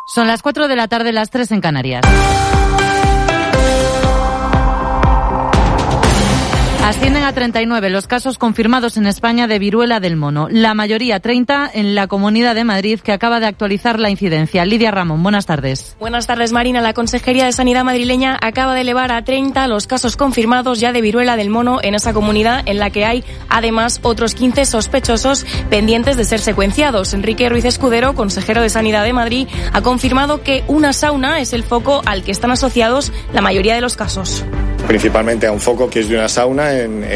Son las 4 de la tarde, las 3 en Canarias. Ascienden a 39 los casos confirmados en España de viruela del mono. La mayoría, 30, en la Comunidad de Madrid, que acaba de actualizar la incidencia. Lidia Ramón, buenas tardes. Buenas tardes, Marina. La Consejería de Sanidad madrileña acaba de elevar a 30 los casos confirmados ya de viruela del mono en esa comunidad, en la que hay, además, otros 15 sospechosos pendientes de ser secuenciados. Enrique Ruiz Escudero, consejero de Sanidad de Madrid, ha confirmado que una sauna es el foco al que están asociados la mayoría de los casos. Principalmente a un foco que es de una sauna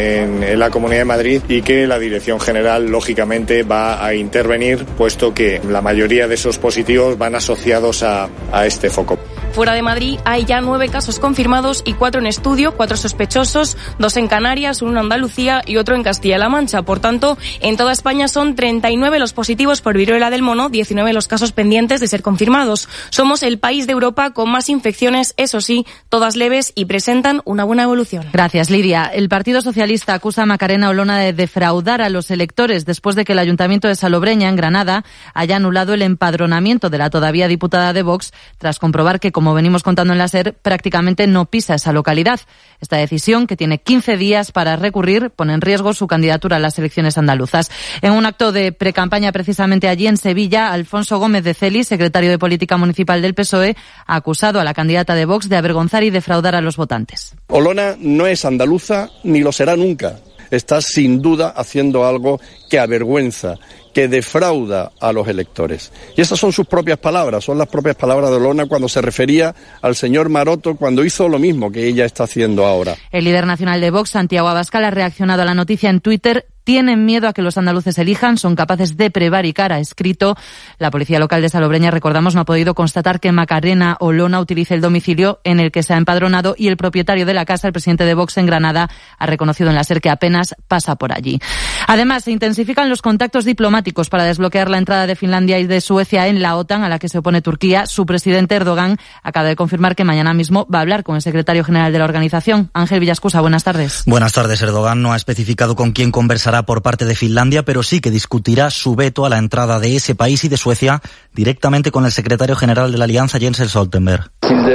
en la Comunidad de Madrid, y que la Dirección General, lógicamente, va a intervenir, puesto que la mayoría de esos positivos van asociados a este foco. Fuera de Madrid hay ya 9 casos confirmados y 4 en estudio, 4 sospechosos, 2 en Canarias, 1 en Andalucía y otro en Castilla-La Mancha. Por tanto, en toda España son 39 los positivos por viruela del mono, 19 los casos pendientes de ser confirmados. Somos el país de Europa con más infecciones, eso sí, todas leves y presentan una buena evolución. Gracias, Lidia. El Partido Socialista acusa a Macarena Olona de defraudar a los electores después de que el Ayuntamiento de Salobreña, en Granada, haya anulado el empadronamiento de la todavía diputada de Vox, tras comprobar que, como venimos contando en la SER, prácticamente no pisa esa localidad. Esta decisión, que tiene 15 días para recurrir, pone en riesgo su candidatura a las elecciones andaluzas. En un acto de precampaña precisamente allí en Sevilla, Alfonso Gómez de Celis, secretario de Política Municipal del PSOE, ha acusado a la candidata de Vox de avergonzar y defraudar a los votantes. Olona no es andaluza ni lo será nunca. Está sin duda haciendo algo que avergüenza, que defrauda a los electores. Y esas son sus propias palabras, son las propias palabras de Olona cuando se refería al señor Maroto, cuando hizo lo mismo que ella está haciendo ahora. El líder nacional de Vox, Santiago Abascal, ha reaccionado a la noticia en Twitter. Tienen miedo a que los andaluces elijan, son capaces de prevaricar, ha escrito. La policía local de Salobreña, recordamos, no ha podido constatar que Macarena Olona utilice el domicilio en el que se ha empadronado, y el propietario de la casa, el presidente de Vox en Granada, ha reconocido en la SER que apenas pasa por allí. Además, se intensifican los contactos diplomáticos para desbloquear la entrada de Finlandia y de Suecia en la OTAN, a la que se opone Turquía. Su presidente Erdogan acaba de confirmar que mañana mismo va a hablar con el secretario general de la organización. Ángel Villascusa, buenas tardes. Buenas tardes. Erdogan no ha especificado con quién conversará por parte de Finlandia, pero sí que discutirá su veto a la entrada de ese país y de Suecia directamente con el secretario general de la Alianza, Jens Stoltenberg.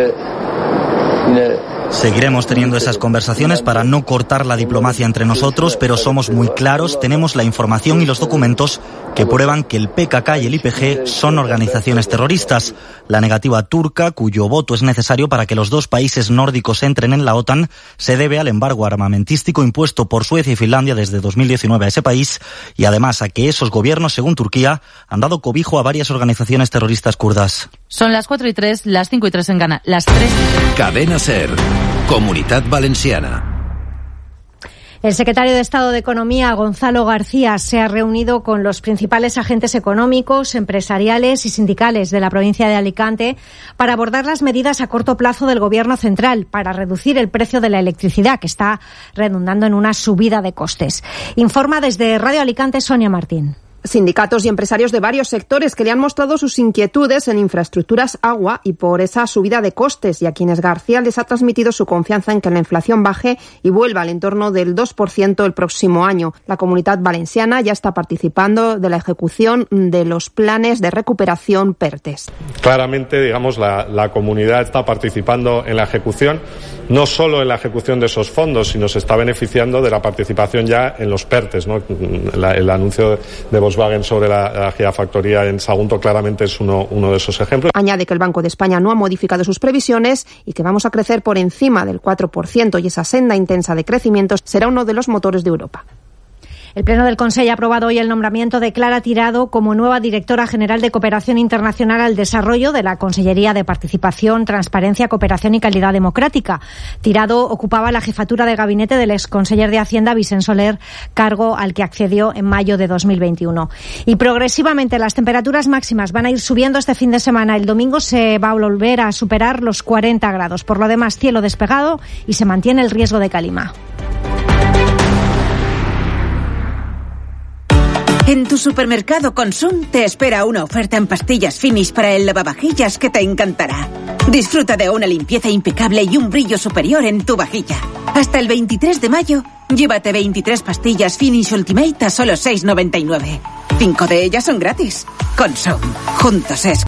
Seguiremos teniendo esas conversaciones para no cortar la diplomacia entre nosotros, pero somos muy claros, tenemos la información y los documentos que prueban que el PKK y el YPG son organizaciones terroristas. La negativa turca, cuyo voto es necesario para que los dos países nórdicos entren en la OTAN, se debe al embargo armamentístico impuesto por Suecia y Finlandia desde 2019 a ese país, y además a que esos gobiernos, según Turquía, han dado cobijo a varias organizaciones terroristas kurdas. Son las 4:03, las 5:03 en Ghana, las 3:03. Cadena SER, Comunitat Valenciana. El secretario de Estado de Economía, Gonzalo García, se ha reunido con los principales agentes económicos, empresariales y sindicales de la provincia de Alicante para abordar las medidas a corto plazo del Gobierno central para reducir el precio de la electricidad, que está redundando en una subida de costes. Informa desde Radio Alicante Sonia Martín. Sindicatos y empresarios de varios sectores que le han mostrado sus inquietudes en infraestructuras, agua y por esa subida de costes, y a quienes García les ha transmitido su confianza en que la inflación baje y vuelva al entorno del 2% el próximo año. La Comunitat Valenciana ya está participando de la ejecución de los planes de recuperación PERTES. Claramente, digamos, la comunidad está participando en la ejecución, no solo en la ejecución de esos fondos, sino se está beneficiando de la participación ya en los PERTES, ¿no? El anuncio de Volkswagen sobre la gigafactoría en Sagunto claramente es uno de esos ejemplos. Añade que el Banco de España no ha modificado sus previsiones y que vamos a crecer por encima del 4%, y esa senda intensa de crecimiento será uno de los motores de Europa. El Pleno del Consejo ha aprobado hoy el nombramiento de Clara Tirado como nueva directora general de Cooperación Internacional al Desarrollo de la Consellería de Participación, Transparencia, Cooperación y Calidad Democrática. Tirado ocupaba la jefatura de gabinete del exconseller de Hacienda, Vicent Soler, cargo al que accedió en mayo de 2021. Y progresivamente las temperaturas máximas van a ir subiendo este fin de semana. El domingo se va a volver a superar los 40 grados. Por lo demás, cielo despejado y se mantiene el riesgo de calima. En tu supermercado Consum te espera una oferta en pastillas Finish para el lavavajillas que te encantará. Disfruta de una limpieza impecable y un brillo superior en tu vajilla. Hasta el 23 de mayo, llévate 23 pastillas Finish Ultimate a solo 6,99. 5 de ellas son gratis. Consum. Juntos es